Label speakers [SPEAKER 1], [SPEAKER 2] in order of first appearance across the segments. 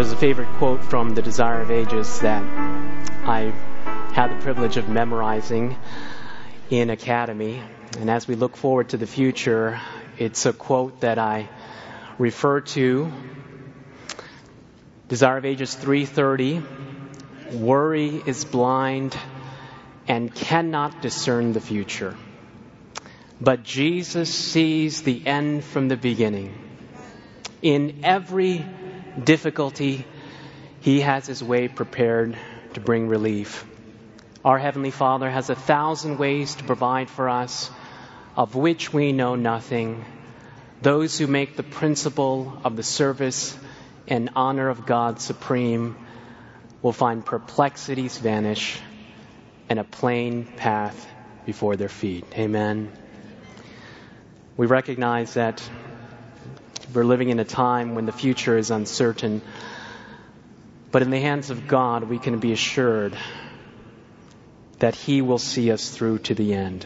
[SPEAKER 1] There's a favorite quote from The Desire of Ages that I had the privilege of memorizing in Academy. And as we look forward to the future, it's a quote that I refer to. Desire of Ages 3:30. Worry is blind and cannot discern the future. But Jesus sees the end from the beginning. In every difficulty, He has His way prepared to bring relief. Our Heavenly Father has 1,000 ways to provide for us, of which we know nothing. Those who make the principle of the service and honor of God supreme will find perplexities vanish and a plain path before their feet. Amen. We recognize that we're living in a time when the future is uncertain, but in the hands of God we can be assured that He will see us through to the end.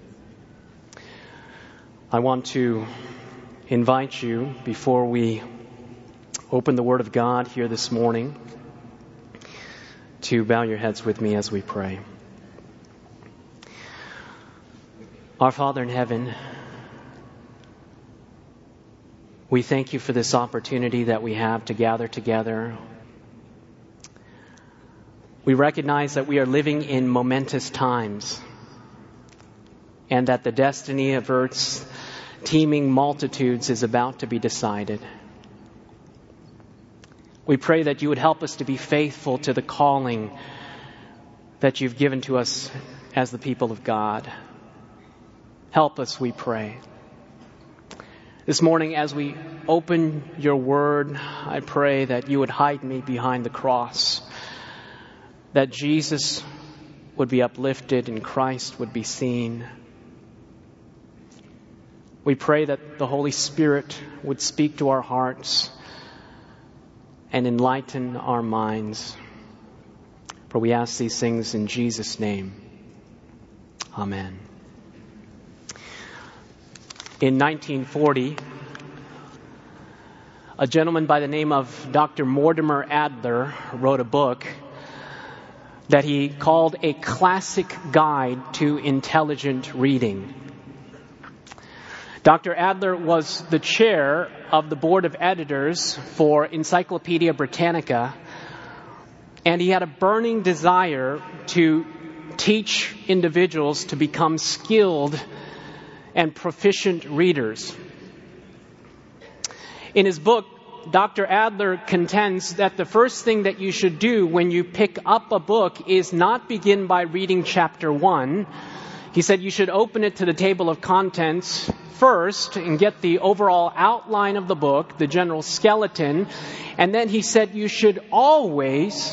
[SPEAKER 1] I want to invite you, before we open the Word of God here this morning, to bow your heads with me as we pray. Our Father in heaven, we thank You for this opportunity that we have to gather together. We recognize that we are living in momentous times and that the destiny of Earth's teeming multitudes is about to be decided. We pray that You would help us to be faithful to the calling that You've given to us as the people of God. Help us, we pray. This morning, as we open Your Word, I pray that You would hide me behind the cross, that Jesus would be uplifted and Christ would be seen. We pray that the Holy Spirit would speak to our hearts and enlighten our minds. For we ask these things in Jesus' name. Amen. In 1940, a gentleman by the name of Dr. Mortimer Adler wrote a book that he called A Classic Guide to Intelligent Reading. Dr. Adler was the chair of the board of editors for Encyclopedia Britannica, and he had a burning desire to teach individuals to become skilled and proficient readers. In his book, Dr. Adler contends that the first thing that you should do when you pick up a book is not begin by reading chapter 1. He said you should open it to the table of contents first and get the overall outline of the book, the general skeleton. And then he said you should always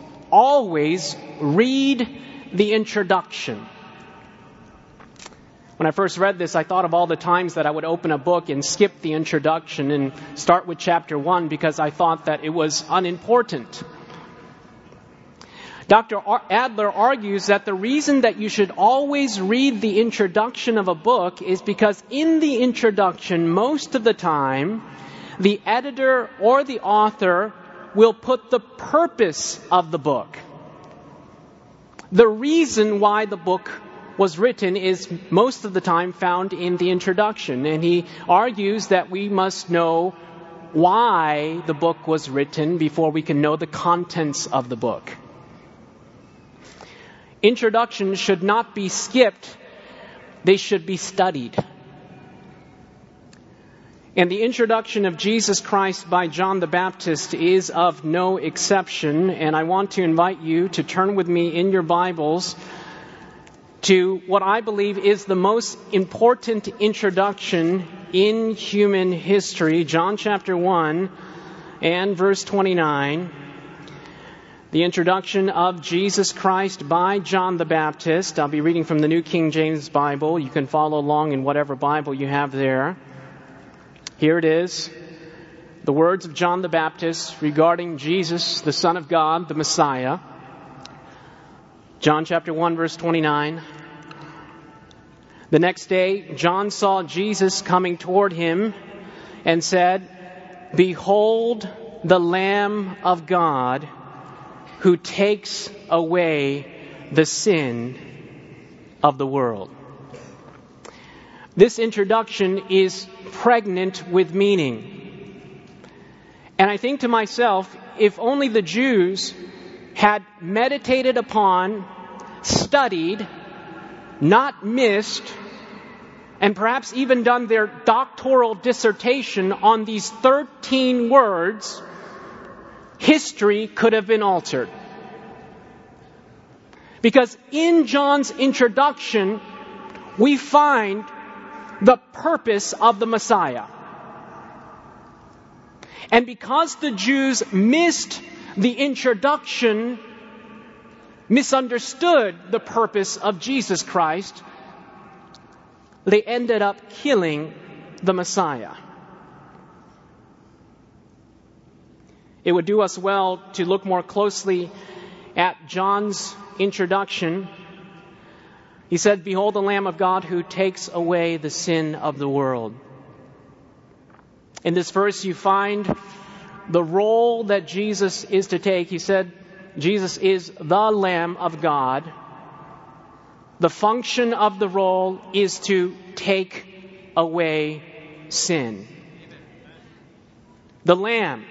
[SPEAKER 1] read the introduction. When I first read this, I thought of all the times that I would open a book and skip the introduction and start with chapter 1 because I thought that it was unimportant. Dr. Adler argues that the reason that you should always read the introduction of a book is because in the introduction, most of the time, the editor or the author will put the purpose of the book. The reason why the book was written is most of the time found in the introduction. And he argues that we must know why the book was written before we can know the contents of the book. Introductions should not be skipped. They should be studied. And the introduction of Jesus Christ by John the Baptist is of no exception. And I want to invite you to turn with me in your Bibles to what I believe is the most important introduction in human history, John chapter 1 and verse 29. The introduction of Jesus Christ by John the Baptist. I'll be reading from the New King James Bible. You can follow along in whatever Bible you have there. Here it is. The words of John the Baptist regarding Jesus, the Son of God, the Messiah. John chapter 1, verse 29. The next day, John saw Jesus coming toward him and said, "Behold the Lamb of God who takes away the sin of the world. This introduction is pregnant with meaning. And I think to myself, if only the Jews had meditated upon, studied, not missed, and perhaps even done their doctoral dissertation on these 13 words, history could have been altered. Because in John's introduction, we find the purpose of the Messiah. And because the Jews missed the introduction, misunderstood the purpose of Jesus Christ, they ended up killing the Messiah. It would do us well to look more closely at John's introduction. He said, "Behold the Lamb of God who takes away the sin of the world." In this verse you find the role that Jesus is to take. He said, Jesus is the Lamb of God. The function of the role is to take away sin. The Lamb's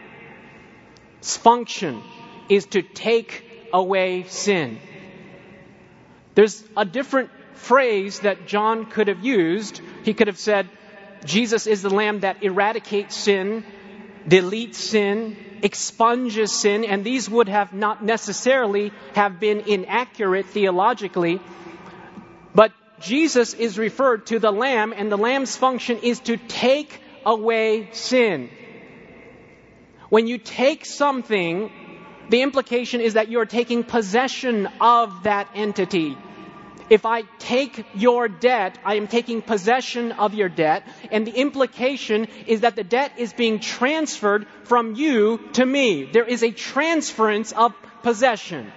[SPEAKER 1] function is to take away sin. There's a different phrase that John could have used. He could have said, Jesus is the Lamb that eradicates sin, deletes sin, expunges sin, and these would have not necessarily have been inaccurate theologically. But Jesus is referred to the Lamb, and the Lamb's function is to take away sin. When you take something, the implication is that you're taking possession of that entity. If I take your debt, I am taking possession of your debt. And the implication is that the debt is being transferred from you to me. There is a transference of possession.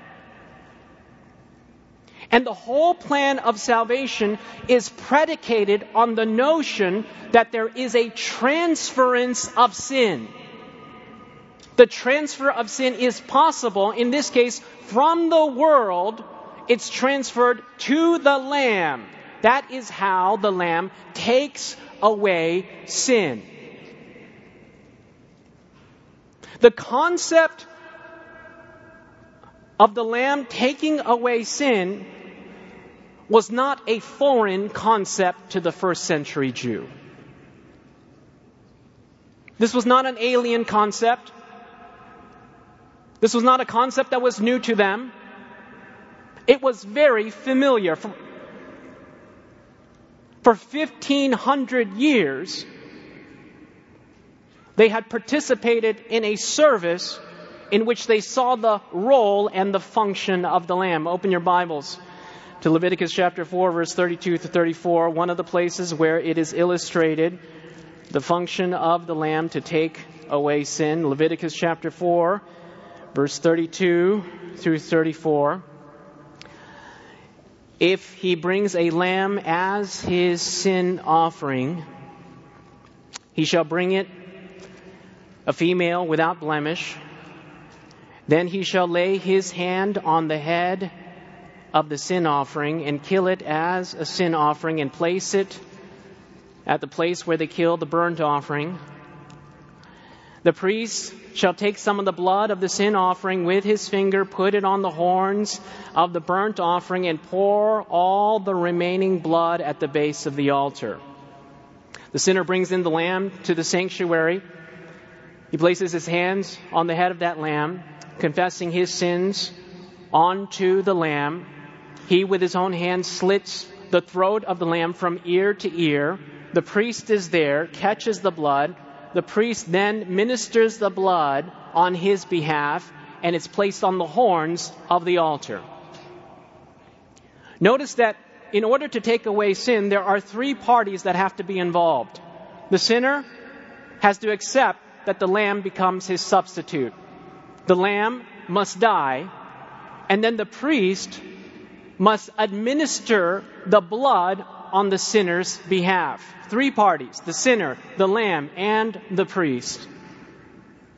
[SPEAKER 1] And the whole plan of salvation is predicated on the notion that there is a transference of sin. The transfer of sin is possible, in this case, from the world. It's transferred to the Lamb. That is how the Lamb takes away sin. The concept of the Lamb taking away sin was not a foreign concept to the first century Jew. This was not an alien concept. This was not a concept that was new to them. It was very familiar. For 1,500 years, they had participated in a service in which they saw the role and the function of the Lamb. Open your Bibles to Leviticus chapter 4, verse 32 to 34, one of the places where it is illustrated the function of the Lamb to take away sin. Leviticus chapter 4, verse 32 through 34. If he brings a lamb as his sin offering, he shall bring it a female without blemish. Then he shall lay his hand on the head of the sin offering and kill it as a sin offering and place it at the place where they kill the burnt offering. The priest shall take some of the blood of the sin offering with his finger, put it on the horns of the burnt offering, and pour all the remaining blood at the base of the altar. The sinner brings in the lamb to the sanctuary. He places his hands on the head of that lamb, confessing his sins onto the lamb. He with his own hand slits the throat of the lamb from ear to ear. The priest is there, catches the blood. The priest then ministers the blood on his behalf, and it's placed on the horns of the altar. Notice that in order to take away sin, there are three parties that have to be involved. The sinner has to accept that the lamb becomes his substitute. The lamb must die, and then the priest must administer the blood on the sinner's behalf. Three parties: the sinner, the lamb, and the priest.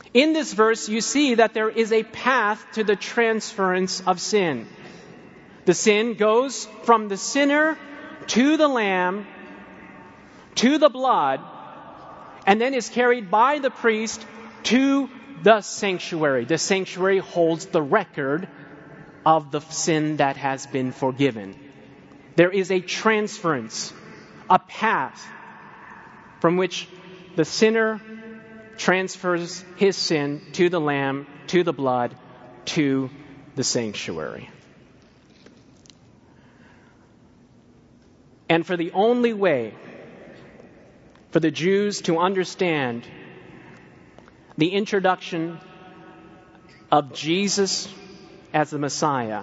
[SPEAKER 1] In this verse, you see that there is a path to the transference of sin. The sin goes from the sinner to the lamb, to the blood, and then is carried by the priest to the sanctuary. The sanctuary holds the record of the sin that has been forgiven. There is a transference, a path from which the sinner transfers his sin to the lamb, to the blood, to the sanctuary. And for the only way for the Jews to understand the introduction of Jesus as the Messiah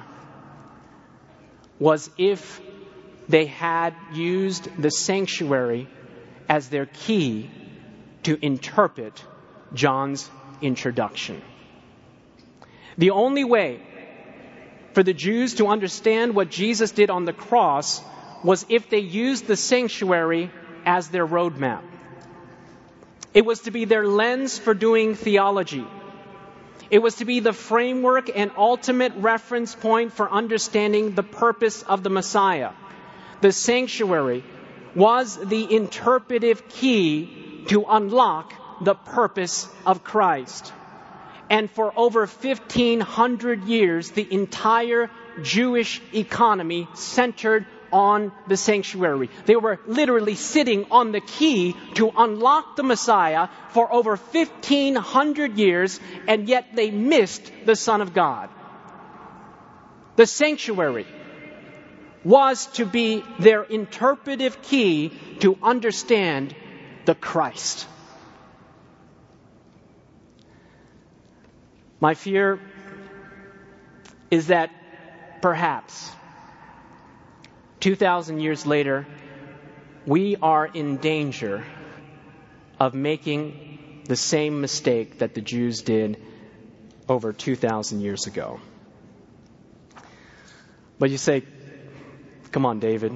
[SPEAKER 1] was if they had used the sanctuary as their key to interpret John's introduction. The only way for the Jews to understand what Jesus did on the cross was if they used the sanctuary as their roadmap. It was to be their lens for doing theology. It was to be the framework and ultimate reference point for understanding the purpose of the Messiah. The sanctuary was the interpretive key to unlock the purpose of Christ. And for over 1,500 years, the entire Jewish economy centered on the sanctuary. They were literally sitting on the key to unlock the Messiah for over 1,500 years, and yet they missed the Son of God. The sanctuary was to be their interpretive key to understand the Christ. My fear is that perhaps 2,000 years later, we are in danger of making the same mistake that the Jews did over 2,000 years ago. But you say, come on, David.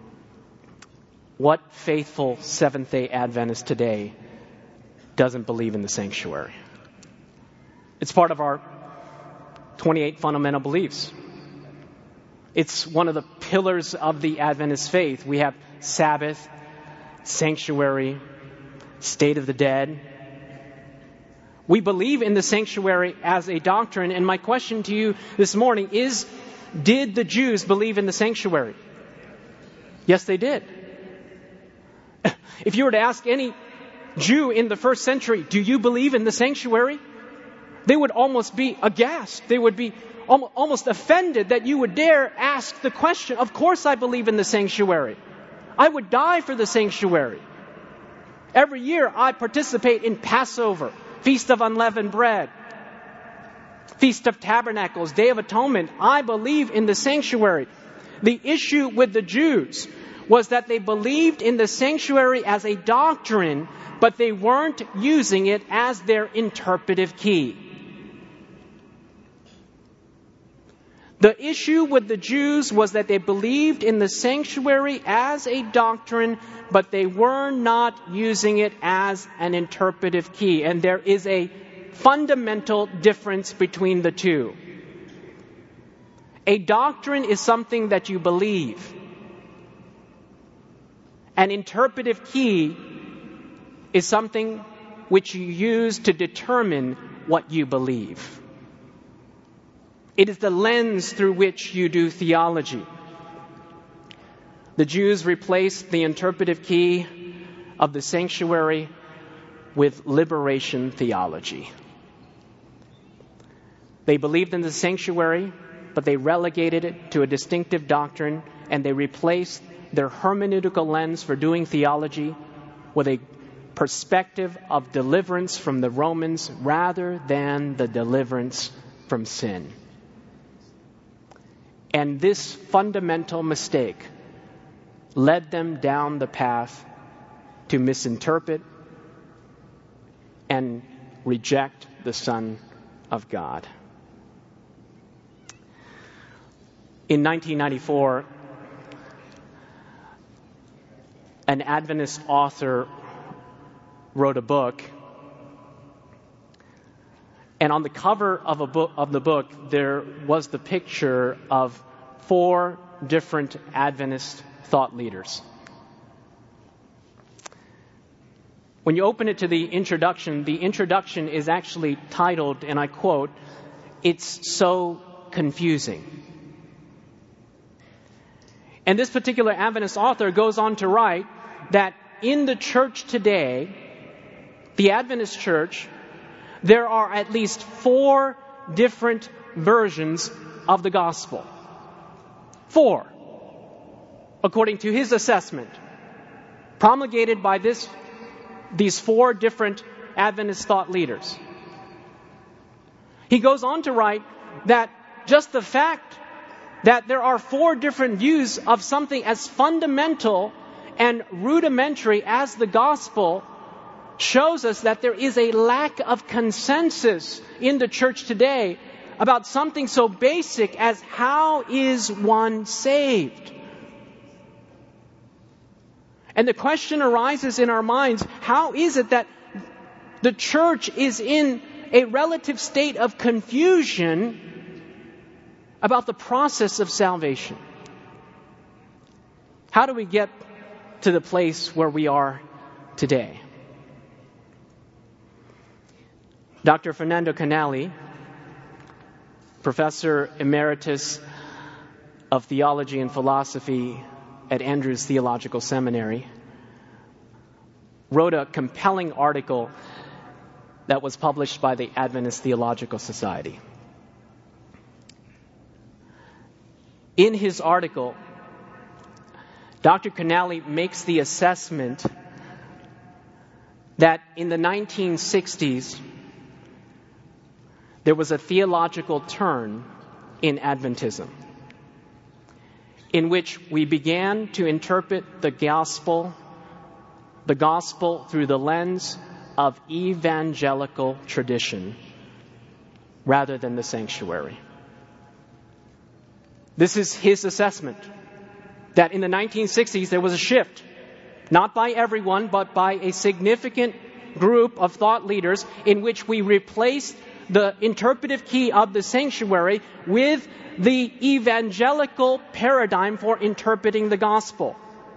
[SPEAKER 1] What faithful Seventh-day Adventist today doesn't believe in the sanctuary? It's part of our 28 fundamental beliefs. It's one of the pillars of the Adventist faith. We have Sabbath, sanctuary, state of the dead. We believe in the sanctuary as a doctrine, and my question to you this morning is, did the Jews believe in the sanctuary? Yes, they did. If you were to ask any Jew in the first century, do you believe in the sanctuary? They would almost be aghast. They would be almost offended that you would dare ask the question. Of course I believe in the sanctuary. I would die for the sanctuary. Every year I participate in Passover, Feast of Unleavened Bread, Feast of Tabernacles, Day of Atonement. I believe in the sanctuary. The issue with the Jews was that they believed in the sanctuary as a doctrine, but they weren't using it as their interpretive key. The issue with the Jews was that they believed in the sanctuary as a doctrine, but they were not using it as an interpretive key. And there is a fundamental difference between the two. A doctrine is something that you believe. An interpretive key is something which you use to determine what you believe. It is the lens through which you do theology. The Jews replaced the interpretive key of the sanctuary with liberation theology. They believed in the sanctuary, but they relegated it to a distinctive doctrine, and they replaced their hermeneutical lens for doing theology with a perspective of deliverance from the Romans rather than the deliverance from sin. And this fundamental mistake led them down the path to misinterpret and reject the Son of God. In 1994, an Adventist author wrote a book And on the cover of the book, there was the picture of 4 different Adventist thought leaders. When you open it to the introduction is actually titled, and I quote, "It's so confusing." And this particular Adventist author goes on to write that in the church today, the Adventist church, there are at least 4 different versions of the gospel. 4, according to his assessment, promulgated by these 4 different Adventist thought leaders. He goes on to write that just the fact that there are 4 different views of something as fundamental and rudimentary as the gospel shows us that there is a lack of consensus in the church today about something so basic as how is one saved? And the question arises in our minds, how is it that the church is in a relative state of confusion about the process of salvation? How do we get to the place where we are today? Dr. Fernando Canali, Professor Emeritus of Theology and Philosophy at Andrews Theological Seminary, wrote a compelling article that was published by the Adventist Theological Society. In his article, Dr. Canali makes the assessment that in the 1960s, there was a theological turn in Adventism, in which we began to interpret the gospel through the lens of evangelical tradition rather than the sanctuary. This is his assessment, that in the 1960s there was a shift, not by everyone, but by a significant group of thought leaders, in which we replaced the interpretive key of the sanctuary with the evangelical paradigm for interpreting the gospel.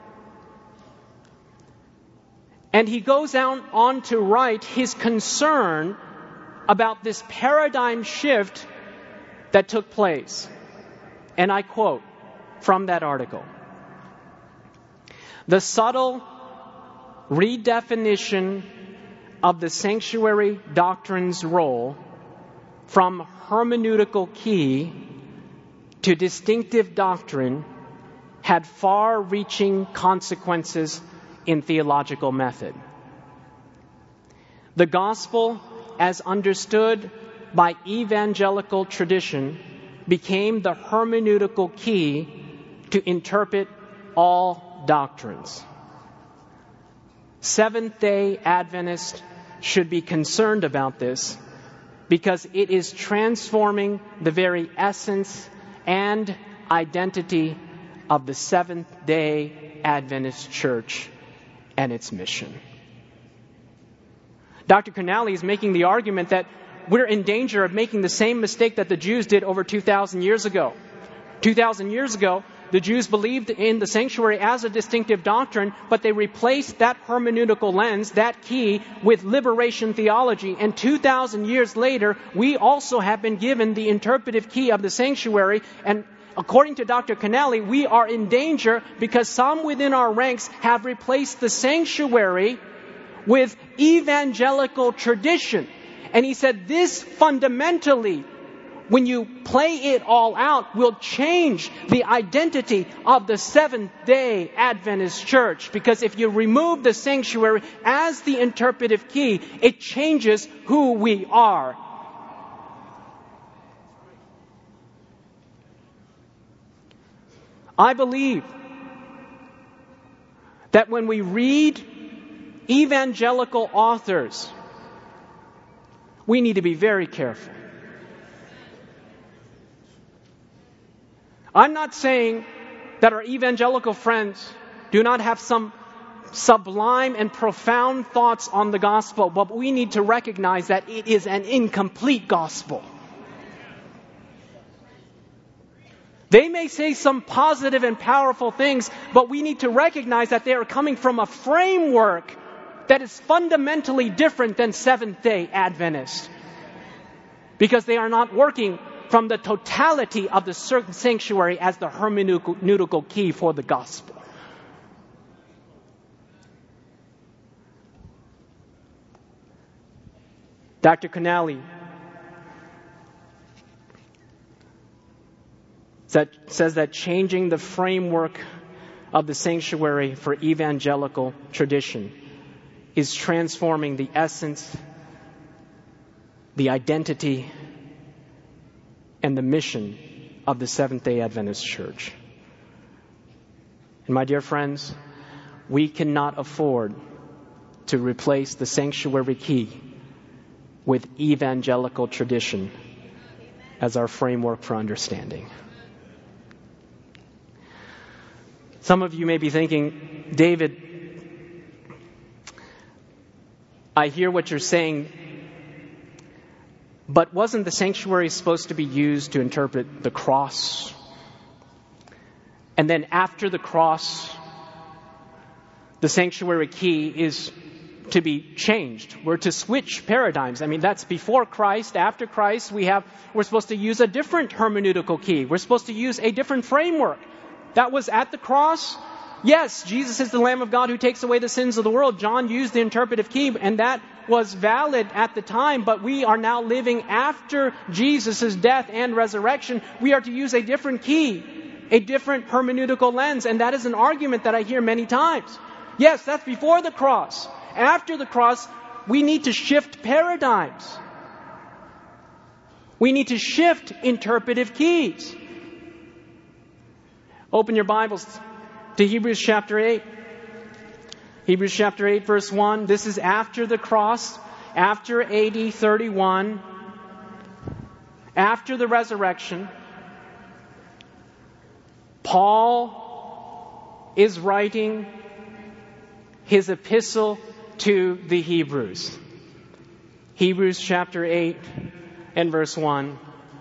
[SPEAKER 1] And he goes on to write his concern about this paradigm shift that took place. And I quote from that article: "The subtle redefinition of the sanctuary doctrine's role from hermeneutical key to distinctive doctrine had far-reaching consequences in theological method. The gospel, as understood by evangelical tradition, became the hermeneutical key to interpret all doctrines. Seventh-day Adventists should be concerned about this, because it is transforming the very essence and identity of the Seventh-day Adventist Church and its mission." Dr. Canali is making the argument that we're in danger of making the same mistake that the Jews did over 2,000 years ago. 2,000 years ago, the Jews believed in the sanctuary as a distinctive doctrine, but they replaced that hermeneutical lens, that key, with liberation theology. And 2,000 years later, we also have been given the interpretive key of the sanctuary. And according to Dr. Canali, we are in danger because some within our ranks have replaced the sanctuary with evangelical tradition. And he said this fundamentally, when you play it all out, will change the identity of the Seventh-day Adventist Church. Because if you remove the sanctuary as the interpretive key, it changes who we are. I believe that when we read evangelical authors, we need to be very careful. I'm not saying that our evangelical friends do not have some sublime and profound thoughts on the gospel, but we need to recognize that it is an incomplete gospel. They may say some positive and powerful things, but we need to recognize that they are coming from a framework that is fundamentally different than Seventh-day Adventists. Because they are not working from the totality of the sanctuary as the hermeneutical key for the gospel. Dr. Connelly says that changing the framework of the sanctuary for evangelical tradition is transforming the essence, the identity, and the mission of the Seventh-day Adventist Church. And my dear friends, we cannot afford to replace the sanctuary key with evangelical tradition as our framework for understanding. Some of you may be thinking, David, I hear what you're saying, but wasn't the sanctuary supposed to be used to interpret the cross? And then after the cross, the sanctuary key is to be changed. We're to switch paradigms. I mean, that's before Christ. After Christ, we're supposed to use a different hermeneutical key. We're supposed to use a different framework. That was at the cross. Yes, Jesus is the Lamb of God who takes away the sins of the world. John used the interpretive key, and that was valid at the time, but we are now living after Jesus' death and resurrection. We are to use a different key, a different hermeneutical lens, and that is an argument that I hear many times. Yes, that's before the cross. After the cross, we need to shift paradigms. We need to shift interpretive keys. Open your Bibles to Hebrews chapter 8. Hebrews chapter 8, verse 1. This is after the cross, after AD 31, after the resurrection. Paul is writing his epistle to the Hebrews. Hebrews chapter 8 and verse 1.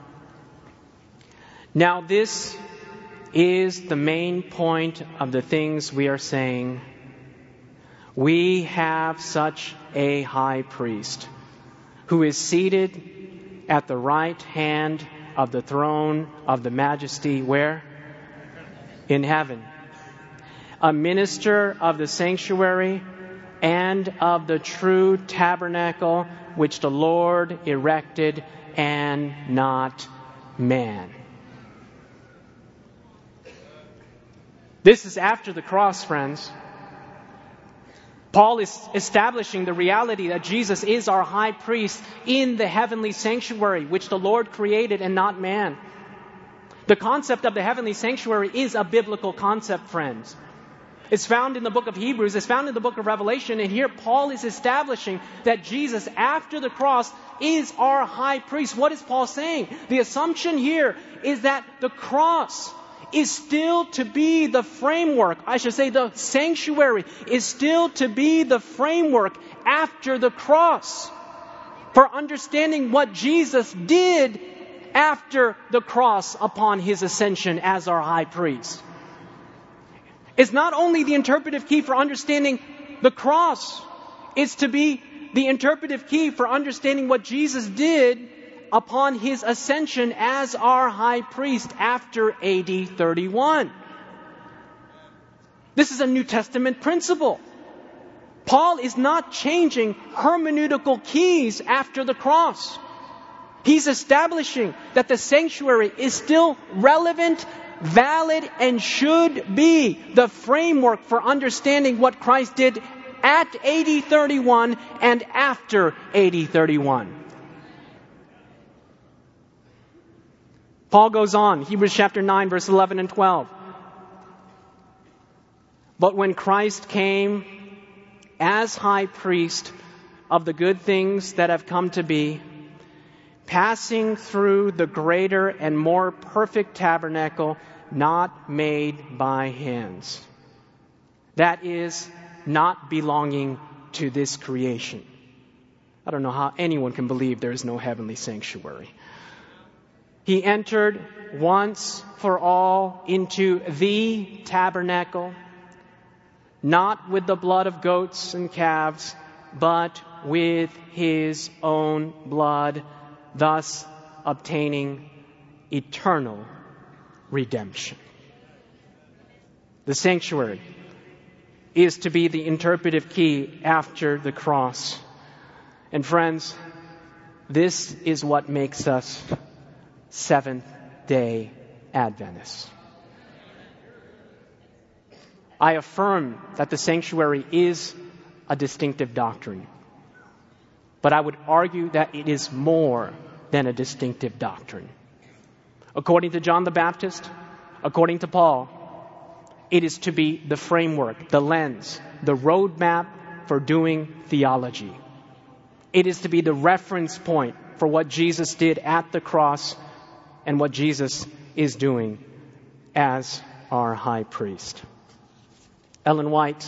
[SPEAKER 1] Now this is the main point of the things we are saying. We have such a high priest who is seated at the right hand of the throne of the majesty, where? In heaven. A minister of the sanctuary and of the true tabernacle which the Lord erected and not man. This is after the cross, friends. Paul is establishing the reality that Jesus is our high priest in the heavenly sanctuary, which the Lord created and not man. The concept of the heavenly sanctuary is a biblical concept, friends. It's found in the book of Hebrews, it's found in the book of Revelation, and here Paul is establishing that Jesus, after the cross, is our high priest. What is Paul saying? The assumption here is that the cross is still to be the framework. I should say the sanctuary is still to be the framework after the cross for understanding what Jesus did after the cross upon his ascension as our high priest. It's not only the interpretive key for understanding the cross, it's to be the interpretive key for understanding what Jesus did upon his ascension as our high priest after AD 31. This is a New Testament principle. Paul is not changing hermeneutical keys after the cross. He's establishing that the sanctuary is still relevant, valid, and should be the framework for understanding what Christ did at AD 31 and after AD 31. Paul goes on, Hebrews chapter 9, verse 11 and 12. But when Christ came as high priest of the good things that have come to be, passing through the greater and more perfect tabernacle not made by hands, that is, not belonging to this creation. I don't know how anyone can believe there is no heavenly sanctuary. He entered once for all into the tabernacle, not with the blood of goats and calves, but with his own blood, thus obtaining eternal redemption. The sanctuary is to be the interpretive key after the cross. And friends, this is what makes us Seventh-day Adventists. I affirm that the sanctuary is a distinctive doctrine, but I would argue that it is more than a distinctive doctrine. According to John the Baptist, according to Paul, it is to be the framework, the lens, the roadmap for doing theology. It is to be the reference point for what Jesus did at the cross and what Jesus is doing as our high priest. Ellen White,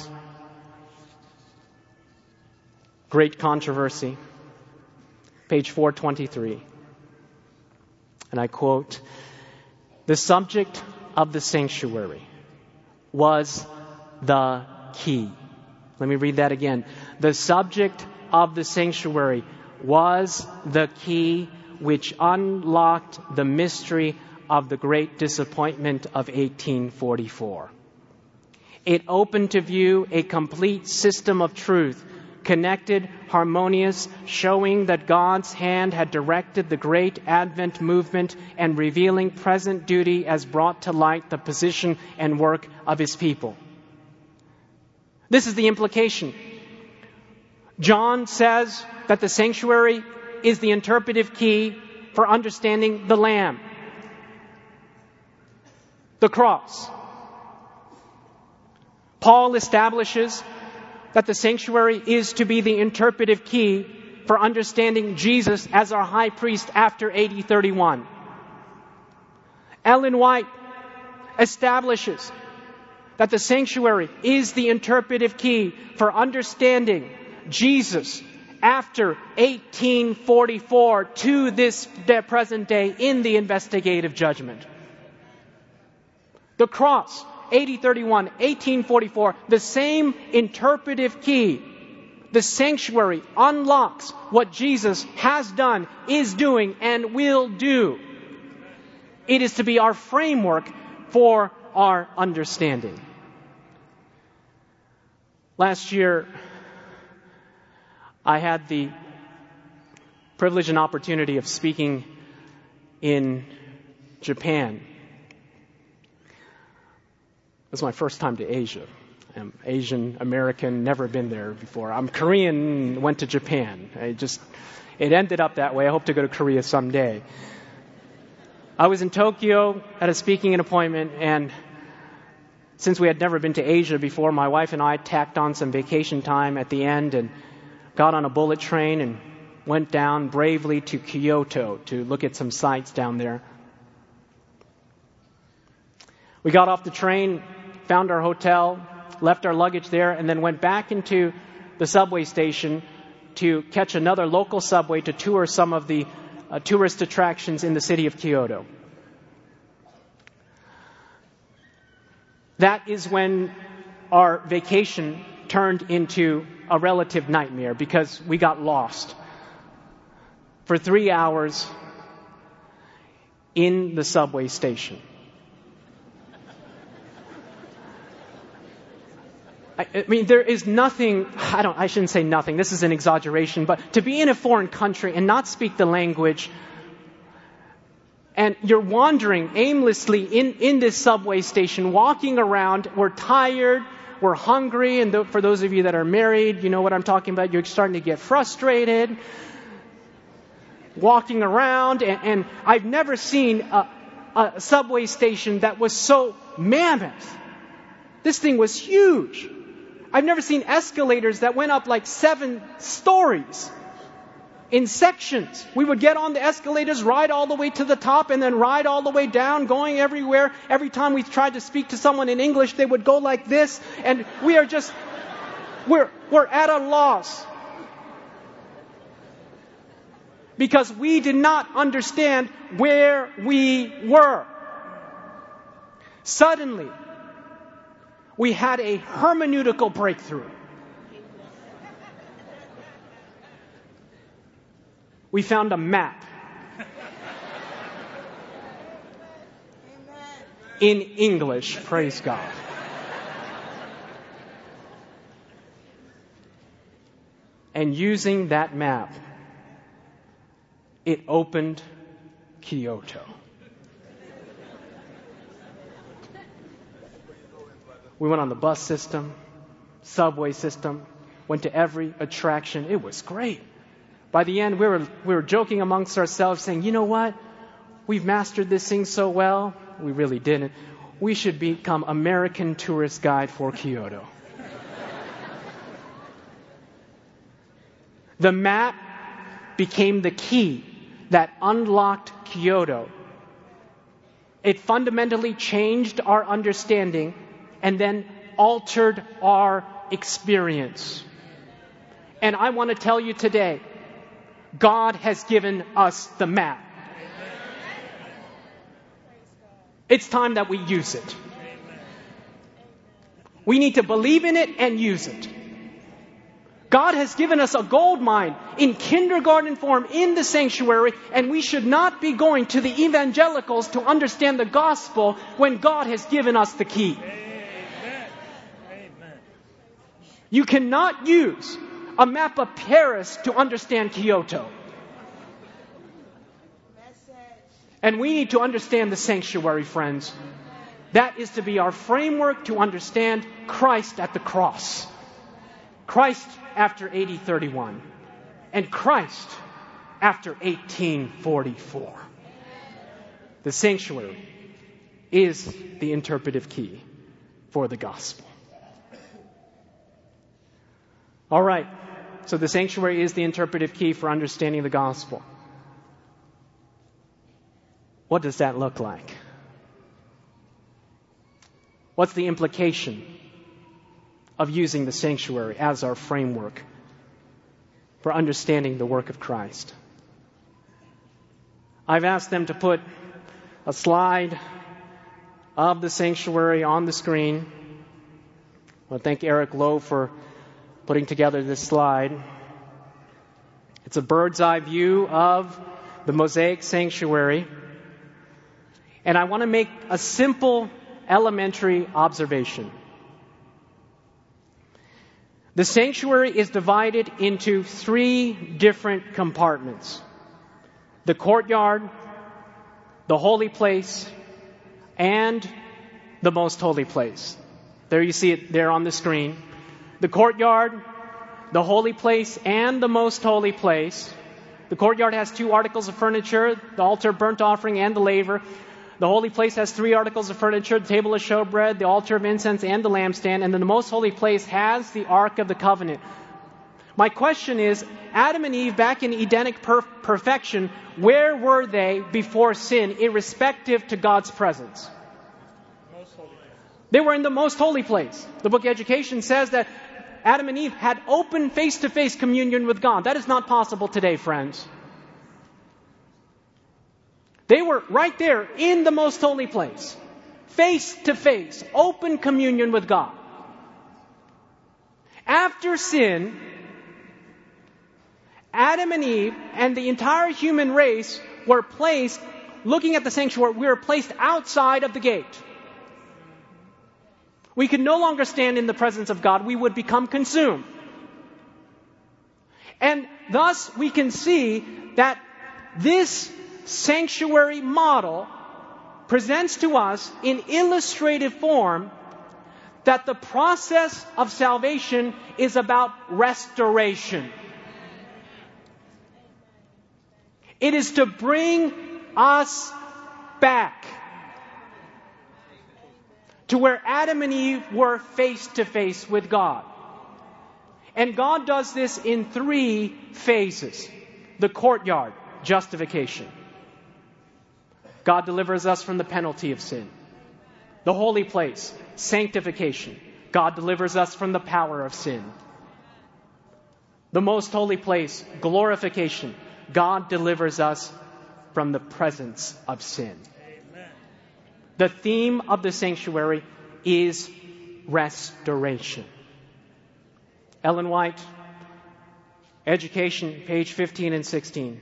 [SPEAKER 1] Great Controversy, page 423. And I quote, "The subject of the sanctuary was the key." Let me read that again. The subject of the sanctuary was the key which unlocked the mystery of the great disappointment of 1844. It opened to view a complete system of truth, connected, harmonious, showing that God's hand had directed the great Advent movement and revealing present duty as brought to light the position and work of his people. This is the implication. John says that the sanctuary is the interpretive key for understanding the Lamb, the cross. Paul establishes that the sanctuary is to be the interpretive key for understanding Jesus as our high priest after AD 31. Ellen White establishes that the sanctuary is the interpretive key for understanding Jesus after 1844 to this present day in the investigative judgment. The cross, AD 31, 1844, the same interpretive key. The sanctuary unlocks what Jesus has done, is doing, and will do. It is to be our framework for our understanding. Last year, I had the privilege and opportunity of speaking in Japan. It was my first time to Asia. I'm Asian American, never been there before. I'm Korean, went to Japan. It ended up that way. I hope to go to Korea someday. I was in Tokyo at a speaking appointment, and since we had never been to Asia before, my wife and I tacked on some vacation time at the end and got on a bullet train and went down bravely to Kyoto to look at some sights down there. We got off the train, found our hotel, left our luggage there, and then went back into the subway station to catch another local subway to tour some of the tourist attractions in the city of Kyoto. That is when our vacation turned into a relative nightmare because we got lost for 3 hours in the subway station. I mean, there is nothing, I shouldn't say nothing, this is an exaggeration, but to be in a foreign country and not speak the language, and you're wandering aimlessly in this subway station, walking around, we're tired, we're hungry, and for those of you that are married, you know what I'm talking about, you're starting to get frustrated, walking around, and I've never seen a subway station that was so mammoth. This thing was huge. I've never seen escalators that went up like 7 stories in sections. We would get on the escalators, ride all the way to the top, and then ride all the way down, going everywhere. Every time we tried to speak to someone in English, they would go like this. And we are just We're at a loss. Because we did not understand where we were. Suddenly, we had a hermeneutical breakthrough. We found a map. In English, praise God. And using that map, it opened Kyoto. We went on the bus system, subway system, went to every attraction. It was great. By the end, we were joking amongst ourselves, saying, you know what? We've mastered this thing so well. We really didn't. We should become American tourist guide for Kyoto. The map became the key that unlocked Kyoto. It fundamentally changed our understanding and then altered our experience. And I want to tell you today, God has given us the map. It's time that we use it. We need to believe in it and use it. God has given us a gold mine in kindergarten form in the sanctuary, and we should not be going to the evangelicals to understand the gospel when God has given us the key. Amen. You cannot use a map of Paris to understand Kyoto. And we need to understand the sanctuary, friends. That is to be our framework to understand Christ at the cross. Christ after AD 31. And Christ after 1844. The sanctuary is the interpretive key for the gospel. All right. So the sanctuary is the interpretive key for understanding the gospel. What does that look like? What's the implication of using the sanctuary as our framework for understanding the work of Christ? I've asked them to put a slide of the sanctuary on the screen. I want to thank Eric Lowe for putting together this slide. It's a bird's eye view of the Mosaic sanctuary. And I want to make a simple elementary observation. The sanctuary is divided into 3 different compartments: the courtyard, the holy place, and the most holy place. There you see it there on the screen. The courtyard, the holy place, and the most holy place. The courtyard has 2 articles of furniture: the altar, burnt offering, and the laver. The holy place has 3 articles of furniture: the table of showbread, the altar of incense, and the lampstand. And then the most holy place has the Ark of the Covenant. My question is, Adam and Eve, back in Edenic perfection, where were they before sin, irrespective to God's presence? They were in the most holy place. The book Education says that Adam and Eve had open face-to-face communion with God. That is not possible today, friends. They were right there in the most holy place, face-to-face, open communion with God. After sin, Adam and Eve and the entire human race were placed, looking at the sanctuary, we were placed outside of the gate. We could no longer stand in the presence of God. We would become consumed. And thus we can see that this sanctuary model presents to us in illustrative form that the process of salvation is about restoration. It is to bring us back to where Adam and Eve were face to face with God. And God does this in 3 phases. The courtyard, justification. God delivers us from the penalty of sin. The holy place, sanctification. God delivers us from the power of sin. The most holy place, glorification. God delivers us from the presence of sin.
[SPEAKER 2] Amen.
[SPEAKER 1] The theme of the sanctuary is restoration. Ellen White, Education, page 15 and 16.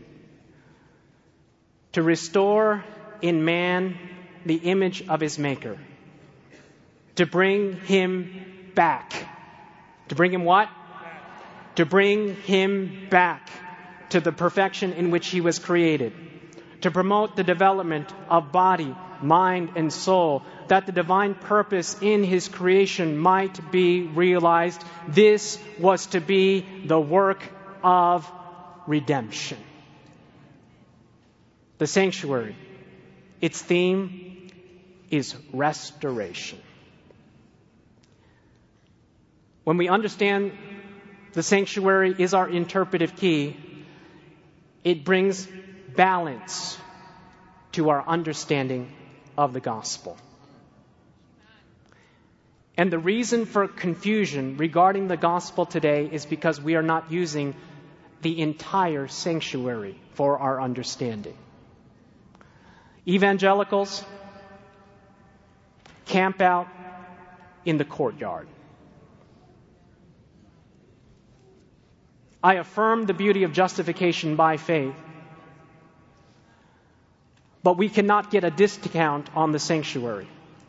[SPEAKER 1] To restore in man the image of his Maker. To bring him back. To bring him what? To bring him back to the perfection in which he was created. To promote the development of body, mind, and soul, that the divine purpose in his creation might be realized. This was to be the work of redemption. The sanctuary, its theme is restoration. When we understand the sanctuary is our interpretive key, it brings balance to our understanding of the gospel. And the reason for confusion regarding the gospel today is because we are not using the entire sanctuary for our understanding. Evangelicals camp out in the courtyard. I affirm the beauty of justification by faith, but we cannot get a discount on the sanctuary.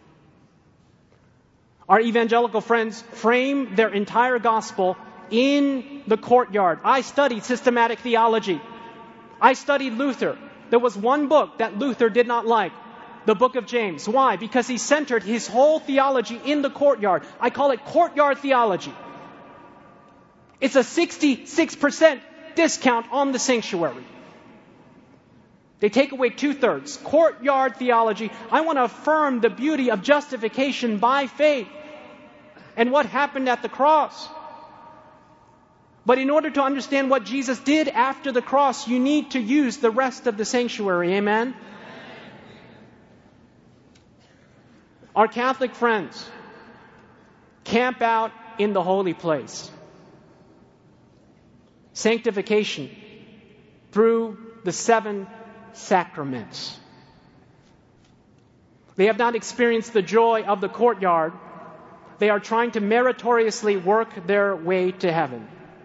[SPEAKER 1] Our evangelical friends frame their entire gospel in the courtyard. I studied systematic theology. I studied Luther. There was one book that Luther did not like, the book of James. Why? Because he centered his whole theology in the courtyard. I call it courtyard theology. It's a 66% discount on the sanctuary. They take away 2/3. Courtyard theology. I want to affirm the beauty of justification by faith and what happened at the cross. But in order to understand what Jesus did after the cross, you need to use the rest of the sanctuary. Amen? Our Catholic friends camp out in the holy place. Sanctification through the 7 sacraments. They have not experienced the joy of the courtyard. They are trying to meritoriously work their way to heaven.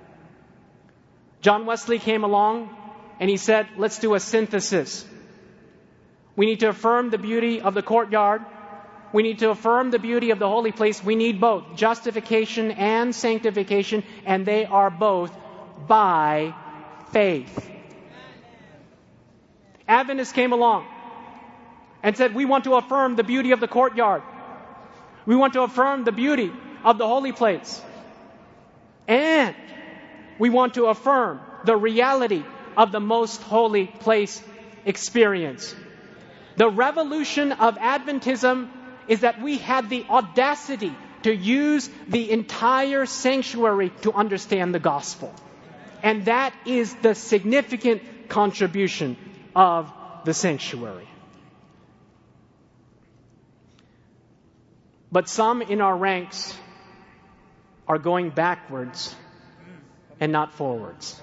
[SPEAKER 1] John Wesley came along and he said, let's do a synthesis. We need to affirm the beauty of the courtyard. We need to affirm the beauty of the holy place. We need both justification and sanctification, and they are both by faith. Adventists came along and said, we want to affirm the beauty of the courtyard. We want to affirm the beauty of the holy place. And we want to affirm the reality of the most holy place experience. The revolution of Adventism is that we had the audacity to use the entire sanctuary to understand the gospel. And that is the significant contribution of the sanctuary. But some in our ranks are going backwards and not forwards.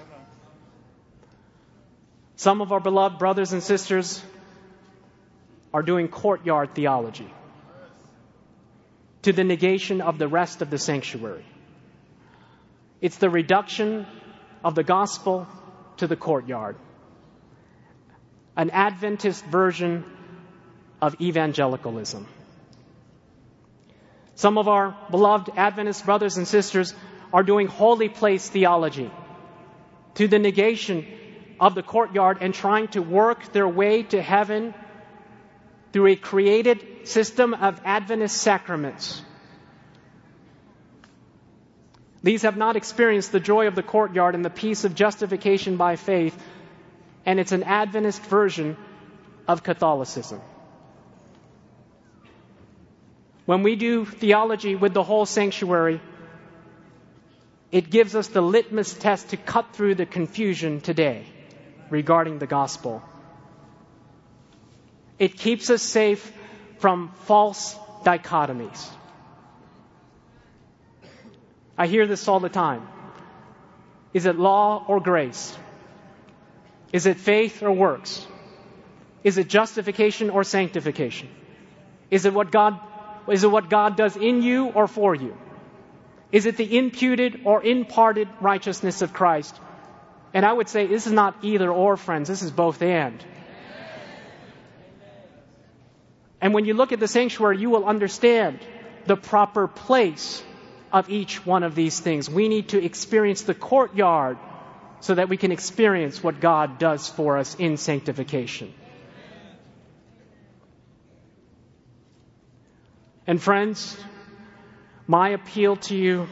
[SPEAKER 1] Some of our beloved brothers and sisters are doing courtyard theology to the negation of the rest of the sanctuary. It's the reduction of the gospel to the courtyard. An Adventist version of evangelicalism. Some of our beloved Adventist brothers and sisters are doing holy place theology to the negation of the courtyard and trying to work their way to heaven through a created system of Adventist sacraments. These have not experienced the joy of the courtyard and the peace of justification by faith, and it's an Adventist version of Catholicism. When we do theology with the whole sanctuary, it gives us the litmus test to cut through the confusion today regarding the gospel. It keeps us safe from false dichotomies. I hear this all the time. Is it law or grace? Is it faith or works? Is it justification or sanctification? Is it what God does in you or for you? Is it the imputed or imparted righteousness of Christ? And I would say this is not either or, friends. This is both and. And when you look at the sanctuary, you will understand the proper place of each one of these things. We need to experience the courtyard so that we can experience what God does for us in sanctification. And friends, my appeal to you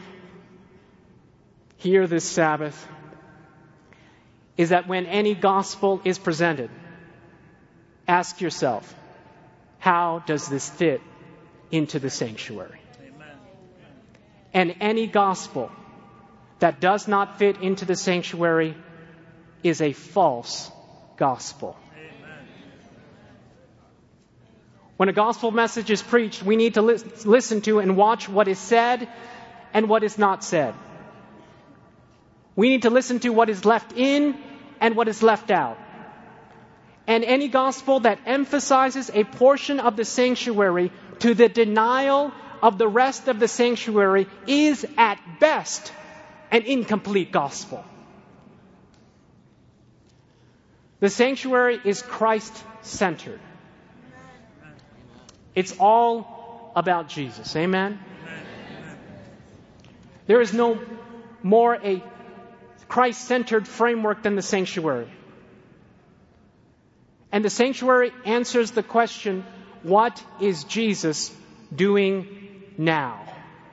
[SPEAKER 1] here this Sabbath is that when any gospel is presented, ask yourself, how does this fit into the sanctuary? Amen. And any gospel that does not fit into the sanctuary is a false gospel. Amen. When a gospel message is preached, we need to listen to and watch what is said and what is not said. We need to listen to what is left in and what is left out. And any gospel that emphasizes a portion of the sanctuary to the denial of the rest of the sanctuary is at best an incomplete gospel. The sanctuary is Christ-centered. It's all about Jesus. Amen? There is no more a Christ-centered framework than the sanctuary. And the sanctuary answers the question, what is Jesus doing now?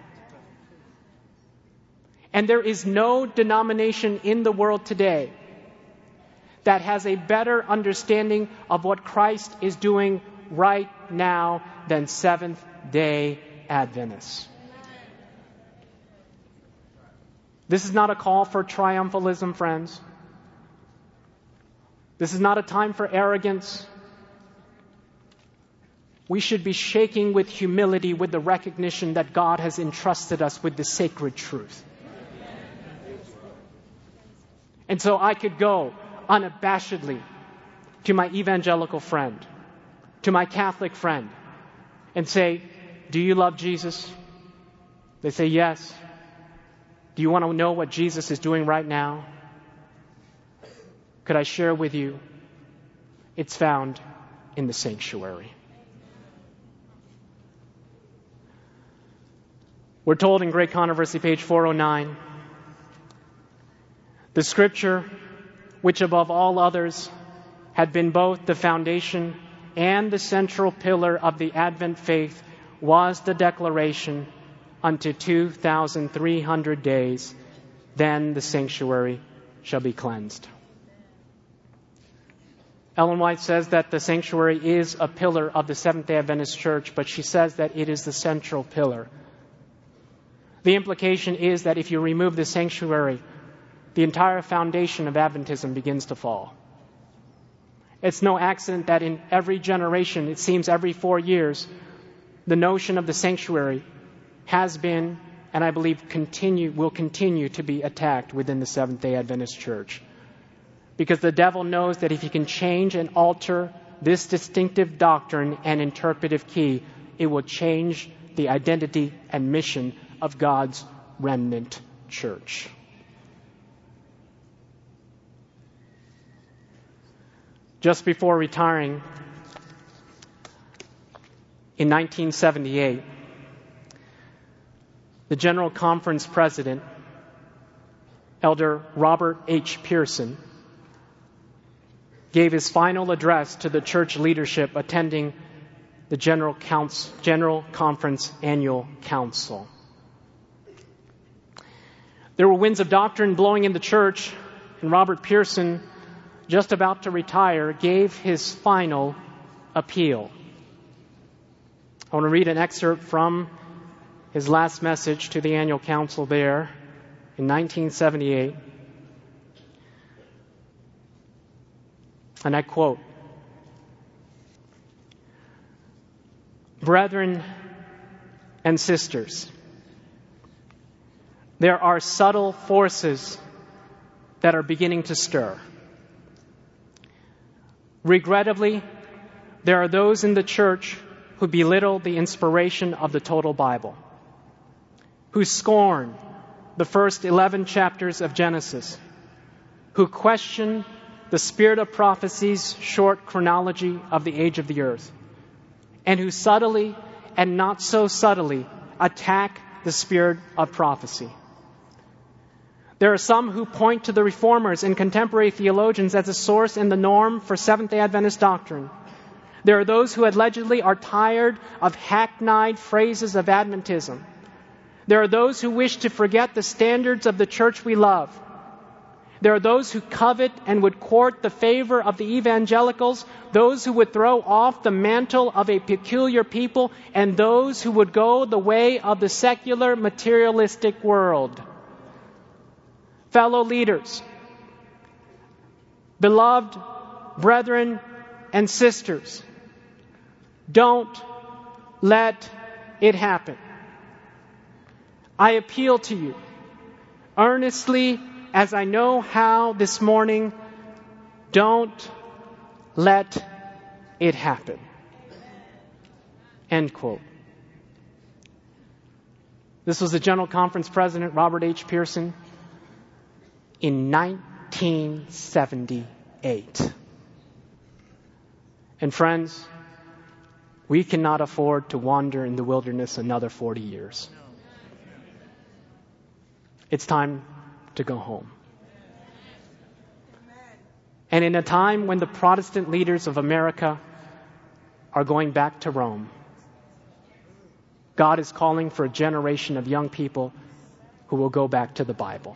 [SPEAKER 1] And there is no denomination in the world today that has a better understanding of what Christ is doing right now than Seventh-day Adventists. This is not a call for triumphalism, friends. This is not a time for arrogance. We should be shaking with humility with the recognition that God has entrusted us with the sacred truth. And so I could go unabashedly to my evangelical friend, to my Catholic friend, and say, do you love Jesus? They say, yes. Do you want to know what Jesus is doing right now? Could I share with you? It's found in the sanctuary. We're told in Great Controversy, page 409, the Scripture, which above all others had been both the foundation and the central pillar of the Advent faith, was the declaration unto 2,300 days, then the sanctuary shall be cleansed. Ellen White says that the sanctuary is a pillar of the Seventh-day Adventist Church, but she says that it is the central pillar. The implication is that if you remove the sanctuary, the entire foundation of Adventism begins to fall. It's no accident that in every generation, it seems every 4 years, the notion of the sanctuary has been, and I believe will continue to be attacked within the Seventh-day Adventist Church. Because the devil knows that if he can change and alter this distinctive doctrine and interpretive key, it will change the identity and mission of God's remnant church. Just before retiring in 1978, the General Conference President, Elder Robert H. Pearson, gave his final address to the church leadership attending the General Conference Annual Council. There were winds of doctrine blowing in the church, and Robert Pearson, just about to retire, gave his final appeal. I want to read an excerpt from his last message to the annual council there in 1978. And I quote, "Brethren and sisters, there are subtle forces that are beginning to stir. Regrettably, there are those in the church who belittle the inspiration of the total Bible, who scorn the first 11 chapters of Genesis, who question the spirit of prophecy's short chronology of the age of the earth, and who subtly and not so subtly attack the spirit of prophecy. There are some who point to the reformers and contemporary theologians as a source and the norm for Seventh-day Adventist doctrine. There are those who allegedly are tired of hackneyed phrases of Adventism. There are those who wish to forget the standards of the church we love. There are those who covet and would court the favor of the evangelicals, those who would throw off the mantle of a peculiar people, and those who would go the way of the secular materialistic world. Fellow leaders, beloved brethren and sisters, don't let it happen. I appeal to you earnestly as I know how this morning, don't let it happen. End quote. This was the General Conference President, Robert H. Pearson, in 1978. And friends, we cannot afford to wander in the wilderness another 40 years. It's time to go home. And in a time when the Protestant leaders of America are going back to Rome, God is calling for a generation of young people who will go back to the Bible.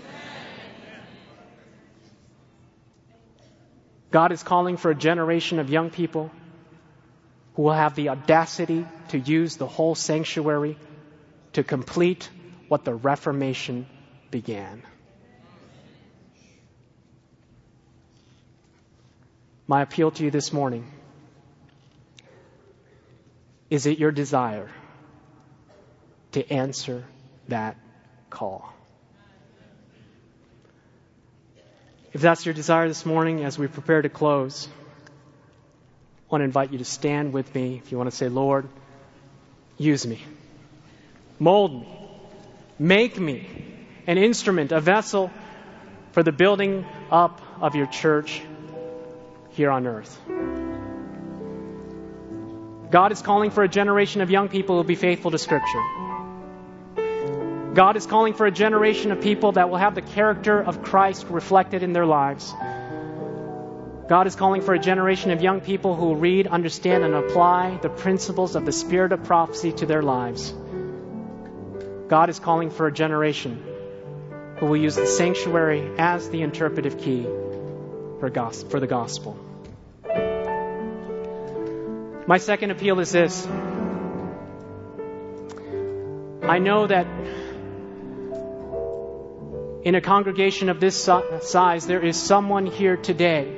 [SPEAKER 1] God is calling for a generation of young people who will have the audacity to use the whole sanctuary to complete what the Reformation began. My appeal to you this morning, is it your desire to answer that call? If that's your desire this morning, as we prepare to close, I want to invite you to stand with me. If you want to say, Lord, use me, mold me, make me an instrument, a vessel for the building up of your church here on earth. God is calling for a generation of young people who will be faithful to Scripture. God is calling for a generation of people that will have the character of Christ reflected in their lives. God is calling for a generation of young people who will read, understand, and apply the principles of the spirit of prophecy to their lives. God is calling for a generation who will use the sanctuary as the interpretive key for the gospel. My second appeal is this. I know that in a congregation of this size, there is someone here today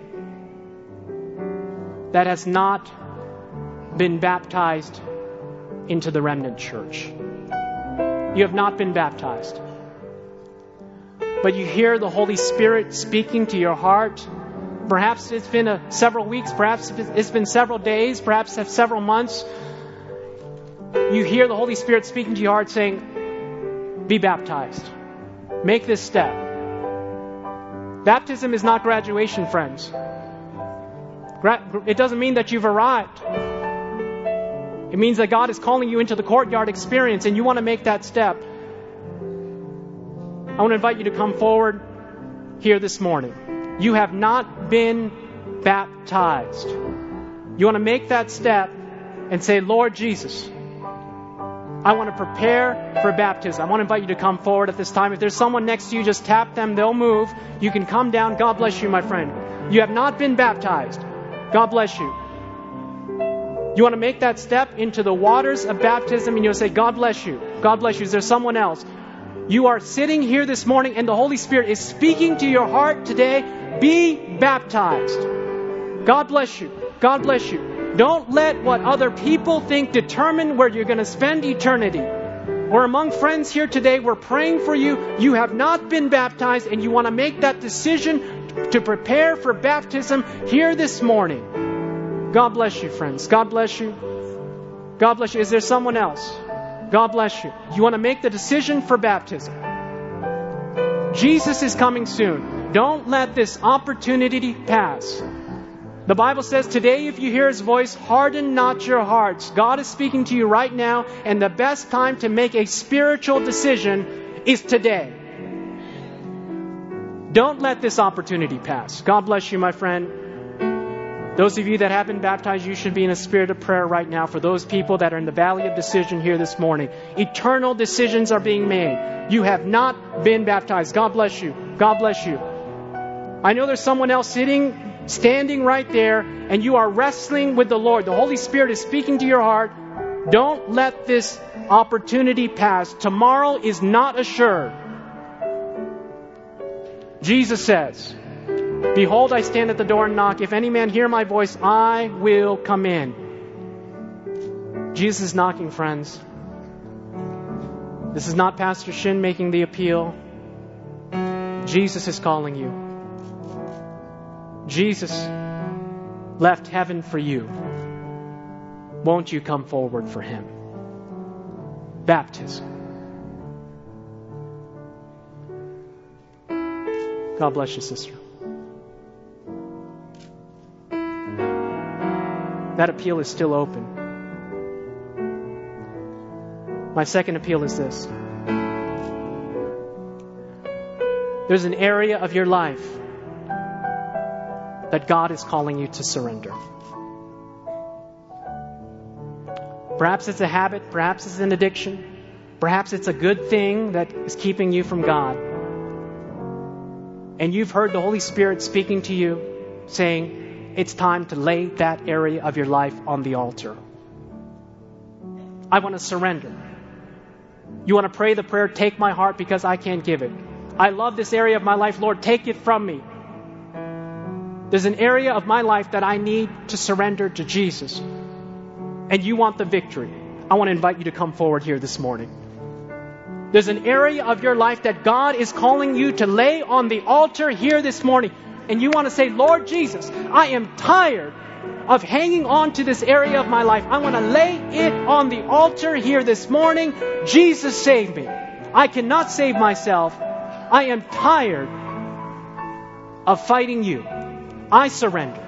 [SPEAKER 1] that has not been baptized into the remnant church. You have not been baptized. But you hear the Holy Spirit speaking to your heart. Perhaps it's been several weeks, perhaps it's been several days, perhaps several months. You hear the Holy Spirit speaking to your heart saying, be baptized. Make this step. Baptism is not graduation, friends. It doesn't mean that you've arrived. It means that God is calling you into the courtyard experience and you want to make that step. I want to invite you to come forward here this morning. You have not been baptized. You want to make that step and say, Lord Jesus, I want to prepare for baptism. I want to invite you to come forward at this time. If there's someone next to you, just tap them. They'll move. You can come down. God bless you, my friend. You have not been baptized. God bless you. You want to make that step into the waters of baptism and you'll say, God bless you. God bless you. Is there someone else? You are sitting here this morning and the Holy Spirit is speaking to your heart today. Be baptized. God bless you. God bless you. Don't let what other people think determine where you're going to spend eternity. or among friends here today, we're praying for you. You have not been baptized and you want to make that decision to prepare for baptism here this morning. God bless you, friends. God bless you. God bless you. Is there someone else? God bless you. You want to make the decision for baptism. Jesus is coming soon. Don't let this opportunity pass. The Bible says, today if you hear His voice, harden not your hearts. God is speaking to you right now, and the best time to make a spiritual decision is today. Don't let this opportunity pass. God bless you, my friend. Those of you that have been baptized, you should be in a spirit of prayer right now for those people that are in the valley of decision here this morning. Eternal decisions are being made. You have not been baptized. God bless you. God bless you. I know there's someone else standing right there, and you are wrestling with the Lord. The Holy Spirit is speaking to your heart. Don't let this opportunity pass. Tomorrow is not assured. Jesus says, behold, I stand at the door and knock. If any man hear my voice, I will come in. Jesus is knocking, friends. This is not Pastor Shin making the appeal. Jesus is calling you. Jesus left heaven for you. Won't you come forward for Him? Baptism. God bless you, sister. That appeal is still open. My second appeal is this. There's an area of your life that God is calling you to surrender. Perhaps it's a habit, perhaps it's an addiction, perhaps it's a good thing that is keeping you from God. And you've heard the Holy Spirit speaking to you, saying, it's time to lay that area of your life on the altar. I want to surrender. You want to pray the prayer, take my heart because I can't give it. I love this area of my life, Lord, take it from me. There's an area of my life that I need to surrender to Jesus. And you want the victory. I want to invite you to come forward here this morning. There's an area of your life that God is calling you to lay on the altar here this morning. And you want to say, Lord Jesus, I am tired of hanging on to this area of my life. I want to lay it on the altar here this morning. Jesus, save me. I cannot save myself. I am tired of fighting you. I surrender.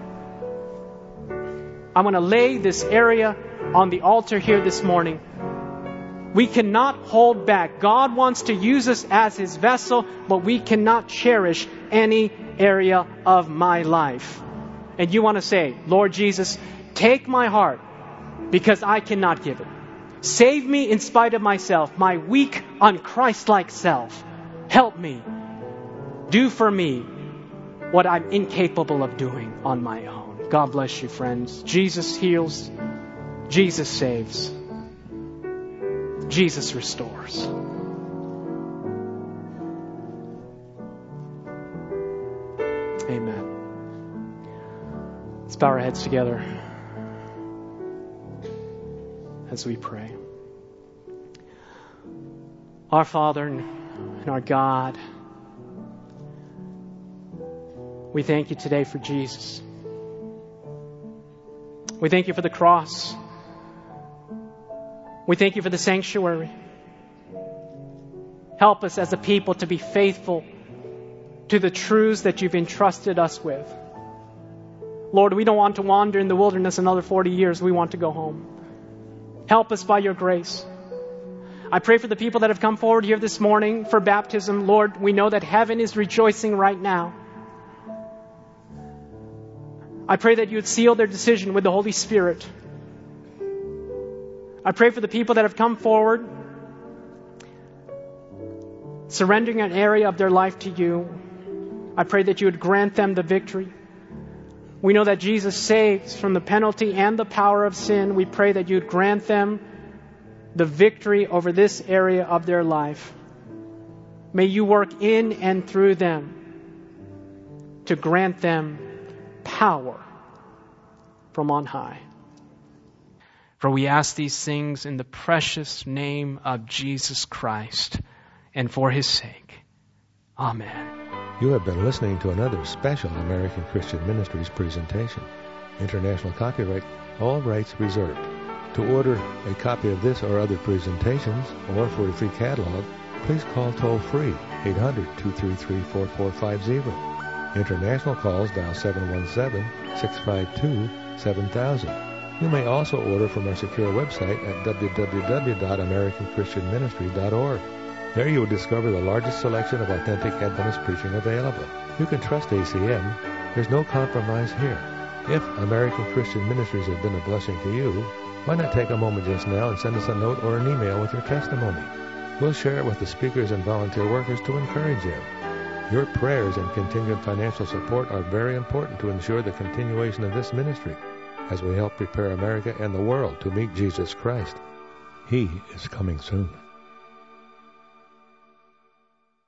[SPEAKER 1] I want to lay this area on the altar here this morning. We cannot hold back. God wants to use us as His vessel, but we cannot cherish any area of my life. And you want to say, Lord Jesus, take my heart because I cannot give it. Save me in spite of myself, my weak, un-Christ-like self. Help me. Do for me what I'm incapable of doing on my own. God bless you, friends. Jesus heals. Jesus saves. Jesus restores. Amen. Let's bow our heads together as we pray. Our Father and our God, we thank you today for Jesus. We thank you for the cross. We thank you for the sanctuary. Help us as a people to be faithful to the truths that you've entrusted us with. Lord, we don't want to wander in the wilderness another 40 years. We want to go home. Help us by your grace. I pray for the people that have come forward here this morning for baptism. Lord, we know that heaven is rejoicing right now. I pray that you would seal their decision with the Holy Spirit. I pray for the people that have come forward, surrendering an area of their life to you. I pray that you would grant them the victory. We know that Jesus saves from the penalty and the power of sin. We pray that you would grant them the victory over this area of their life. May you work in and through them to grant them power from on high. For we ask these things in the precious name of Jesus Christ and for his sake. Amen.
[SPEAKER 2] You have been listening to another special American Christian Ministries presentation. International copyright, all rights reserved. To order a copy of this or other presentations, or for a free catalog, please call toll-free 800-233-4450. International calls dial 717-652-7000. You may also order from our secure website at www.americanchristianministry.org. There you will discover the largest selection of authentic Adventist preaching available. You can trust ACM. There's no compromise here. If American Christian Ministries has been a blessing to you, why not take a moment just now and send us a note or an email with your testimony? We'll share it with the speakers and volunteer workers to encourage you. Your prayers and continued financial support are very important to ensure the continuation of this ministry as we help prepare America and the world to meet Jesus Christ. He is coming soon.